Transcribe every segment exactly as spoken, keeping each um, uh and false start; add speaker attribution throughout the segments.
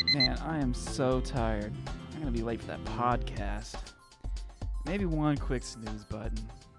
Speaker 1: Man, I am so tired. I'm gonna be late for that podcast. Maybe one quick snooze button.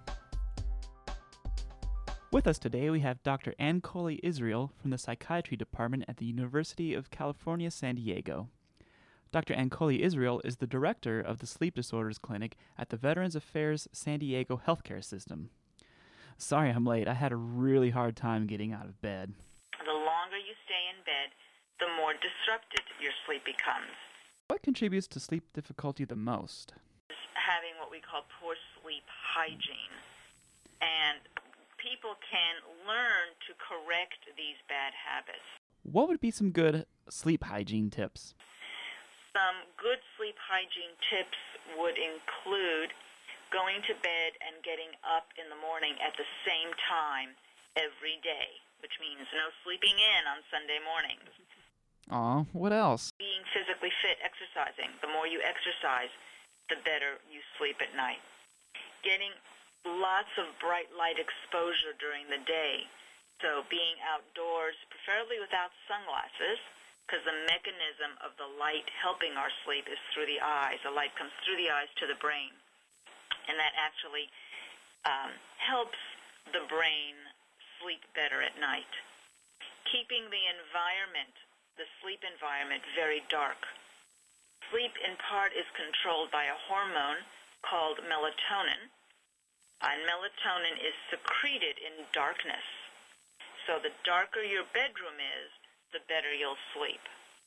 Speaker 1: With us today, we have Doctor Ankoli Israel from the Psychiatry Department at the University of California, San Diego. Doctor Ankoli Israel is the director of the Sleep Disorders Clinic at the Veterans Affairs San Diego Healthcare System. Sorry I'm late. I had a really hard time getting out of bed.
Speaker 2: The longer you stay in bed, the more disrupted your sleep becomes.
Speaker 1: What contributes to sleep difficulty the most?
Speaker 2: Having what we call poor sleep hygiene. And people can learn to correct these bad habits.
Speaker 1: What would be some good sleep hygiene tips?
Speaker 2: Some good sleep hygiene tips would include going to bed and getting up in the morning at the same time every day, which means no sleeping in on Sunday mornings.
Speaker 1: Aw, what else?
Speaker 2: Being physically fit, exercising. The more you exercise, the better you sleep at night. Getting lots of bright light exposure during the day. So being outdoors, preferably without sunglasses, because the mechanism of the light helping our sleep is through the eyes. The light comes through the eyes to the brain. And that actually um, helps the brain sleep better at night. Keeping the environment, the sleep environment, very dark. Sleep, in part, is controlled by a hormone called melatonin. And melatonin is secreted in darkness. So the darker your bedroom is, the better you'll sleep.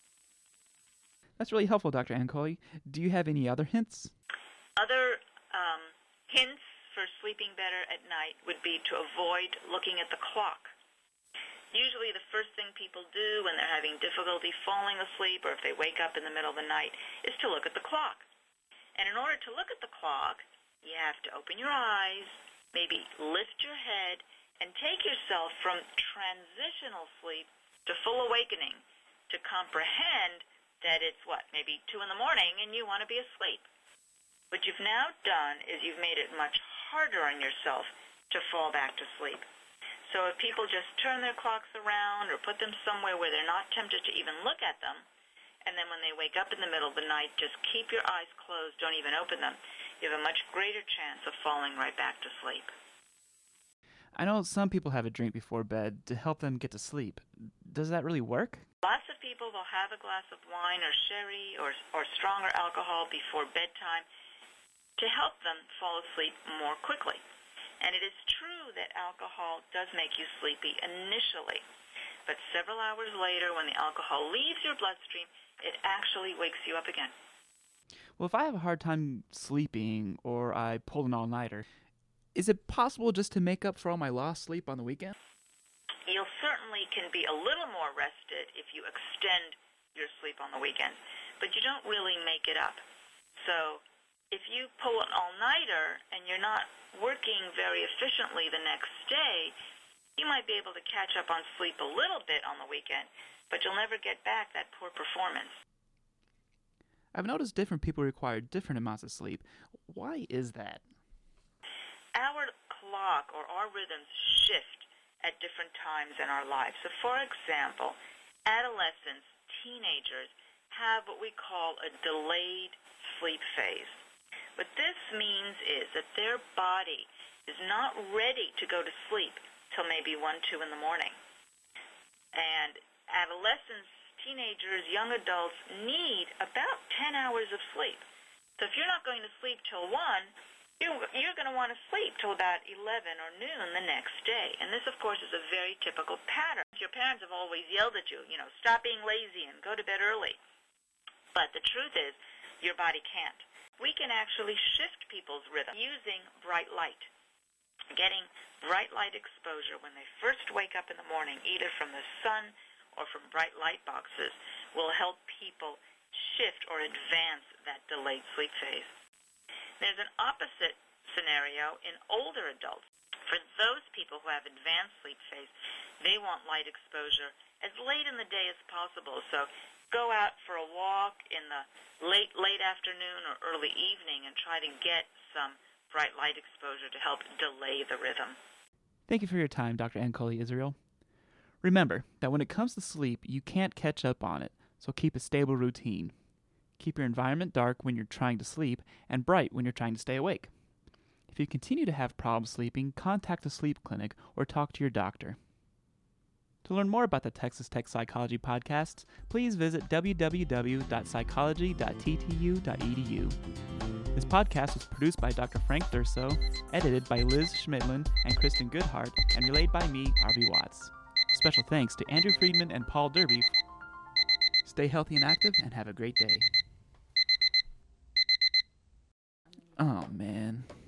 Speaker 1: That's really helpful, Doctor Ankoli. Do you have any other hints?
Speaker 2: Other um, hints for sleeping better at night would be to avoid looking at the clock. Usually the first thing people do when they're having difficulty falling asleep or if they wake up in the middle of the night is to look at the clock. And in order to look at the clock, you have to open your eyes, maybe lift your head, and take yourself from transitional sleep to full awakening to comprehend that it's, what, maybe two in the morning and you want to be asleep. What you've now done is you've made it much harder on yourself to fall back to sleep. So if people just turn their clocks around or put them somewhere where they're not tempted to even look at them, and then when they wake up in the middle of the night, just keep your eyes closed, don't even open them, you have a much greater chance of falling right back to sleep.
Speaker 1: I know some people have a drink before bed to help them get to sleep. Does that really work?
Speaker 2: Lots of people will have a glass of wine or sherry or, or stronger alcohol before bedtime to help them fall asleep more quickly. And it is true that alcohol does make you sleepy initially, but several hours later when the alcohol leaves your bloodstream, it actually wakes you up again.
Speaker 1: Well, if I have a hard time sleeping or I pull an all-nighter, is it possible just to make up for all my lost sleep on the weekend?
Speaker 2: You certainly can be a little more rested if you extend your sleep on the weekend, but you don't really make it up. So if you pull an all-nighter and you're not working very efficiently the next day, you might be able to catch up on sleep a little bit on the weekend, but you'll never get back that poor performance.
Speaker 1: I've noticed different people require different amounts of sleep. Why is that?
Speaker 2: Our clock or our rhythms shift at different times in our lives. So, for example, adolescents, teenagers have what we call a delayed sleep phase. What this means is that their body is not ready to go to sleep till maybe one, two in the morning. And adolescents, teenagers, young adults need about ten hours of sleep. So if you're not going to sleep till one, you're going to want to sleep till about eleven or noon the next day. And this, of course, is a very typical pattern. Your parents have always yelled at you, you know, stop being lazy and go to bed early. But the truth is, your body can't. We can actually shift people's rhythm using bright light. Getting bright light exposure when they first wake up in the morning, either from the sun or from bright light boxes, will help people shift or advance that delayed sleep phase. There's an opposite scenario in older adults. For those people who have advanced sleep phase, they want light exposure as late in the day as possible. So go out for a walk in the late, late afternoon or early evening and try to get some bright light exposure to help delay the rhythm.
Speaker 1: Thank you for your time, Doctor Ankoli Israel. Remember that when it comes to sleep, you can't catch up on it, So keep a stable routine. Keep your environment dark when you're trying to sleep and bright when you're trying to stay awake. If you continue to have problems sleeping, contact a sleep clinic or talk to your doctor. To learn more about the Texas Tech Psychology podcasts, please visit w w w dot psychology dot t t u dot e d u. This podcast was produced by Doctor Frank Durso, edited by Liz Schmidlin and Kristen Goodhart, and relayed by me, R B Watts. Special thanks to Andrew Friedman and Paul Derby. Stay healthy and active, and have a great day. Oh, man.